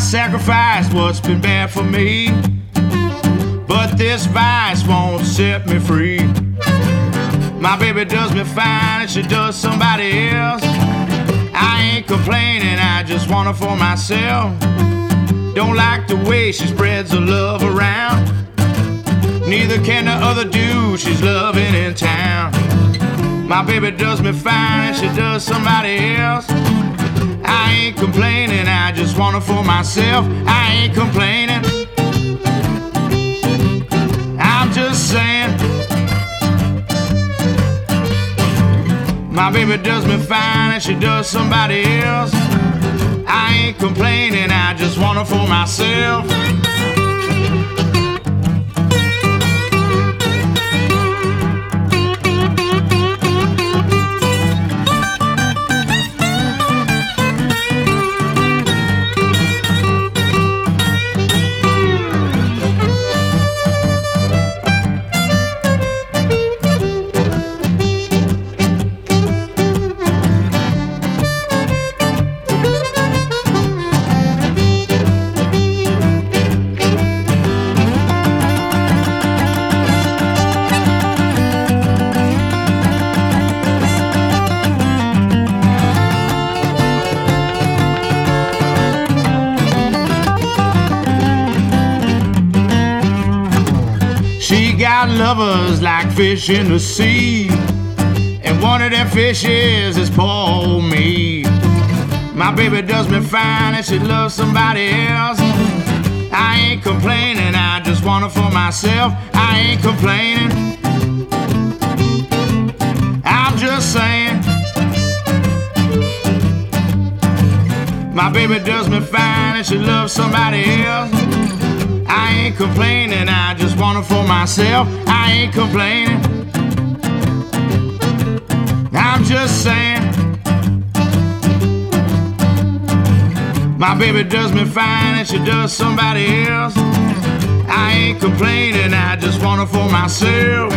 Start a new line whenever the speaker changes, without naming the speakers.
sacrificed what's been bad for me, but this vice won't set me free. My baby does me fine and she does somebody else. I ain't complaining, I just want her for myself. Don't like the way she spreads her love around. Neither can the other dude she's loving in town. My baby does me fine and she does somebody else. I ain't complaining, I just want her for myself. I ain't complaining, I'm just saying. My baby does me fine and she does somebody else. I ain't complaining, I just want her for myself. She got lovers like fish in the sea, and one of them fishes is poor old me. My baby does me fine and she loves somebody else. I ain't complaining, I just want her for myself. I ain't complaining, I'm just saying. My baby does me fine and she loves somebody else. I ain't complaining, I just want her for myself. I ain't complaining, I'm just saying. My baby does me fine and she does somebody else. I ain't complaining, I just want her for myself.